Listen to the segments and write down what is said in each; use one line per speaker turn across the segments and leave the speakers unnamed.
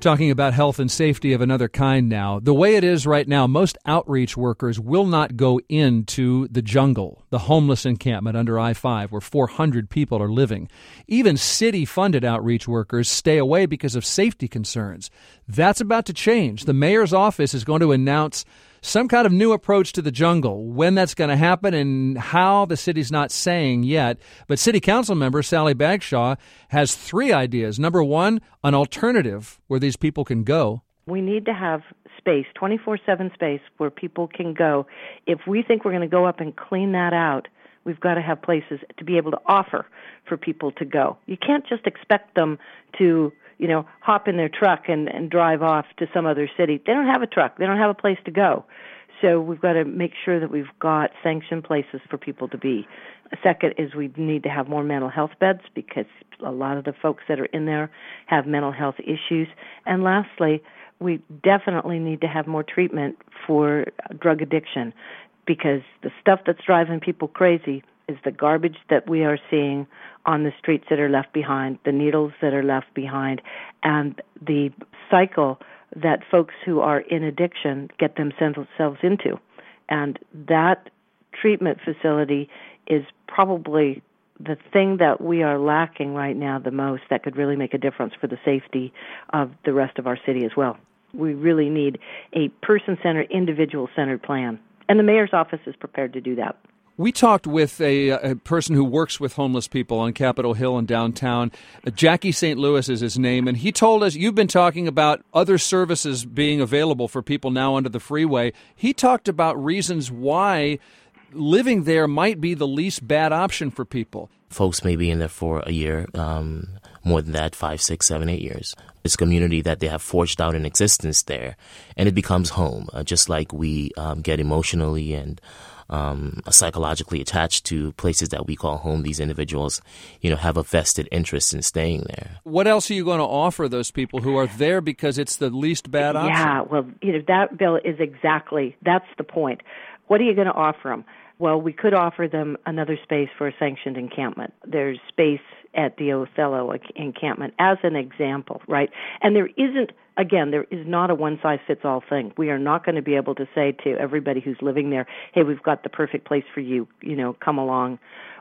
Talking about health and safety of another kind now. The way it is right now, most outreach workers will not go into the jungle, the homeless encampment under I-5 where 400 people are living. Even city-funded outreach workers stay away because of safety concerns. That's about to change. The mayor's office is going to announce some kind of new approach to the jungle. When that's going to happen and how, the city's not saying yet. But City Council member Sally Bagshaw has 3 ideas. Number 1, an alternative where these people can go.
We need to have space, 24/7 space, where people can go. If we think we're going to go up and clean that out, we've got to have places to be able to offer for people to go. You can't just expect them to hop in their truck and drive off to some other city. They don't have a truck. They don't have a place to go. So we've got to make sure that we've got sanctioned places for people to be. Second is we need to have more mental health beds because a lot of the folks that are in there have mental health issues. And lastly, we definitely need to have more treatment for drug addiction because the stuff that's driving people crazy is the garbage that we are seeing on the streets that are left behind, the needles that are left behind, and the cycle that folks who are in addiction get themselves into. And that treatment facility is probably the thing that we are lacking right now the most that could really make a difference for the safety of the rest of our city as well. We really need a person-centered, individual-centered plan. And the mayor's office is prepared to do that.
We talked with a person who works with homeless people on Capitol Hill in downtown. Jackie St. Louis is his name, and he told us you've been talking about other services being available for people now under the freeway. He talked about reasons why living there might be the least bad option for people.
Folks may be in there for a year, more than that, 5, 6, 7, 8 years. It's a community that they have forged out in existence there, and it becomes home, just like we get emotionally and psychologically attached to places that we call home. These individuals, have a vested interest in staying there.
What else are you going to offer those people who are there because it's the least bad option?
Yeah, well, that bill is that's the point. What are you going to offer them? Well, we could offer them another space for a sanctioned encampment. There's space at the Othello encampment as an example, right? And there is not a one-size-fits-all thing. We are not going to be able to say to everybody who's living there, hey, we've got the perfect place for you, come along.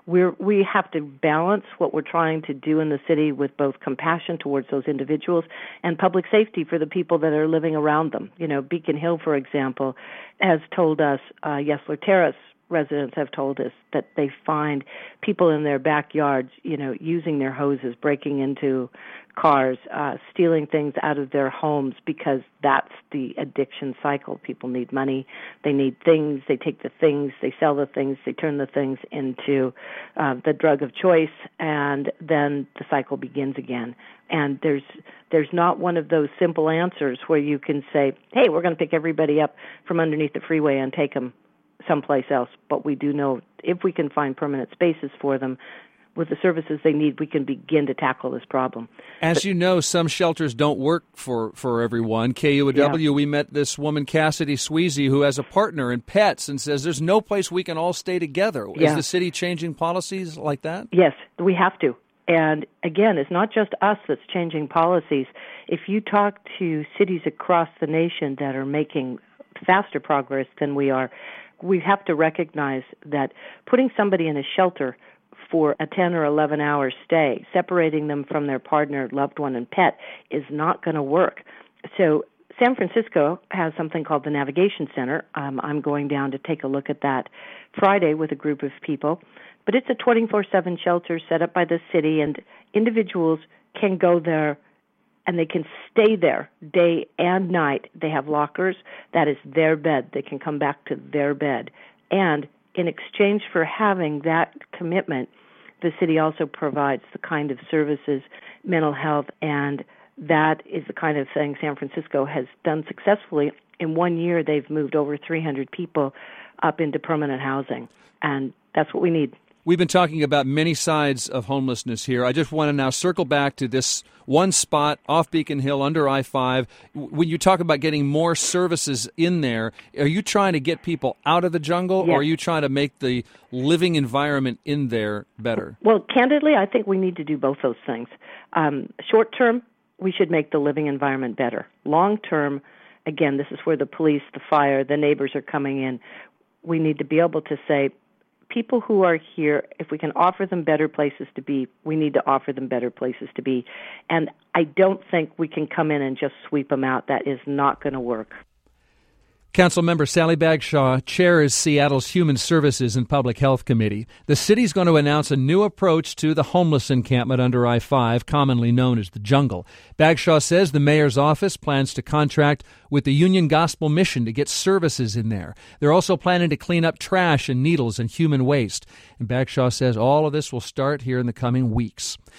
We have to balance what we're trying to do in the city with both compassion towards those individuals and public safety for the people that are living around them. Beacon Hill, for example, has told us, Yesler Terrace residents have told us that they find people in their backyards, using their hoses, breaking into cars, stealing things out of their homes because that's the addiction cycle. People need money, they need things, they take the things, they sell the things, they turn the things into the drug of choice, and then the cycle begins again. And there's not one of those simple answers where you can say, hey, we're going to pick everybody up from underneath the freeway and take them someplace else. But we do know if we can find permanent spaces for them with the services they need, we can begin to tackle this problem.
As you know, some shelters don't work for everyone. KUOW, we met this woman, Cassidy Sweezy, who has a partner in pets and says there's no place we can all stay together.
Yeah.
Is the city changing policies like that?
Yes, we have to. And again, it's not just us that's changing policies. If you talk to cities across the nation that are making faster progress than we are, we have to recognize that putting somebody in a shelter for a 10 or 11-hour stay, separating them from their partner, loved one, and pet, is not going to work. So San Francisco has something called the Navigation Center. I'm going down to take a look at that Friday with a group of people. But it's a 24/7 shelter set up by the city, and individuals can go there and they can stay there day and night. They have lockers. That is their bed. They can come back to their bed. And in exchange for having that commitment, the city also provides the kind of services, mental health, and that is the kind of thing San Francisco has done successfully. In 1 year, they've moved over 300 people up into permanent housing, and that's what we need.
We've been talking about many sides of homelessness here. I just want to now circle back to this one spot off Beacon Hill under I-5. When you talk about getting more services in there, are you trying to get people out of the jungle,
Yes.
or are you trying to make the living environment in there better?
Well, candidly, I think we need to do both those things. Short term, we should make the living environment better. Long term, again, this is where the police, the fire, the neighbors are coming in. We need to be able to say, people who are here, if we can offer them better places to be, we need to offer them better places to be. And I don't think we can come in and just sweep them out. That is not going to work.
Councilmember Sally Bagshaw chairs Seattle's Human Services and Public Health Committee. The city's going to announce a new approach to the homeless encampment under I-5, commonly known as the Jungle. Bagshaw says the mayor's office plans to contract with the Union Gospel Mission to get services in there. They're also planning to clean up trash and needles and human waste. And Bagshaw says all of this will start here in the coming weeks.